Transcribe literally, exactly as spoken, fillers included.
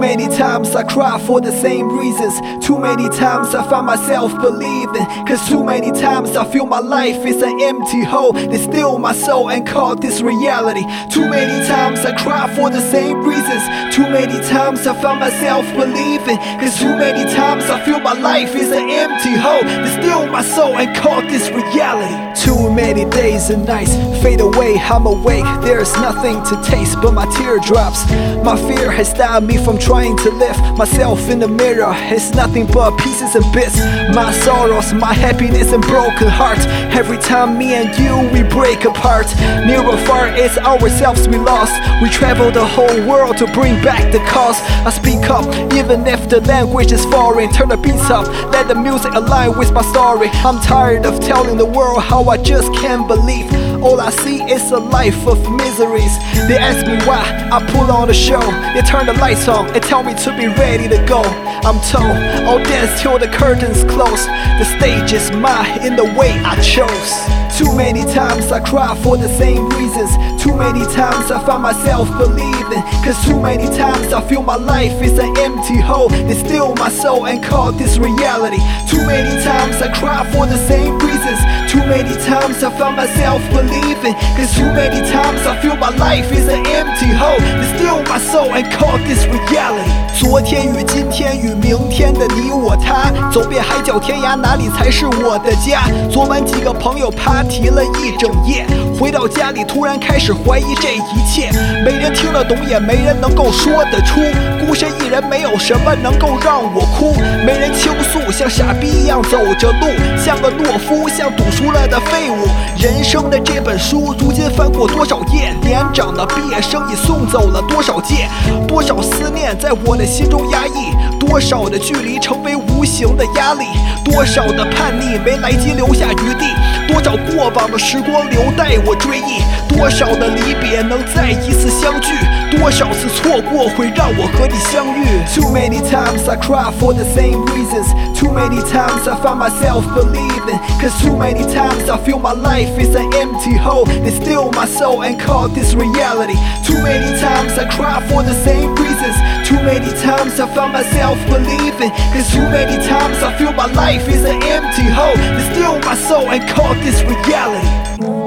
many times I cry for the same reasons. Too many times I find myself believing. Cause too many times I feel my life is an empty hole. They steal my soul and call this reality. Too many times I cry for the same reasons. Too many times I find myself believing. Cause too many times I feel my life is an empty hole. They steal my soul and call this reality. Too many days and nights fade away, I'm awake. There's nothing to taste but my teardrops. My fear has stopped me from trying to lift myself in the mirror. It's nothing but pieces and bits. My sorrows, my happiness and broken heart. Every time me and you, we break apart. Near or far, it's ourselves we lost. We travel the whole world to bring back the cause. I speak up, even if the language is foreign. Turn the beats up, let the music align with my story. I'm tired of telling the world how I just can't believe. All I see is a life of miseries. They ask me why I pull on the show. They turn the lights on and tell me to be ready to go. I'm told I'll dance till the curtains close. The stage is mine in the way I chose. Too many times I cry for the same reasons. Too many times I find myself believing. Cause too many times I feel my life is an empty hole. They steal my soul and call this reality. Too many times I cry for the same reasons. Too many times I find myself believing. Cause too many times I feel my life is an empty hole. They steal my soul and call this reality. 昨天与今天与明天的你我他，走遍海角天涯，哪里才是我的家？昨晚几个朋友趴提了一整夜，回到家里突然开始怀疑这一切。没人听得懂，也没人能够说得出，孤身一人，没有什么能够让我哭。没人倾诉，像傻逼一样走着路，像个懦夫，像赌输了的废物。人生的这本书，如今翻过多少页？年长的毕业生已送走了多少届？多少思念在我的心中压抑，多少的距离成为无形的压力，多少的叛逆没来及留下余地，多少过往的时光留待我追忆，多少的离别能再一次相聚，多少次错过会让我和你相遇。 Too many times I cry for the same reasons. Too many times I find myself believing. Cause too many times I feel my life is an empty hole. They steal my soul and call this reality. Too many times I cry for the same reasons. Too many times I find myself believing. Cause too many times I feel my life is an empty hole. They steal my soul and call this reality.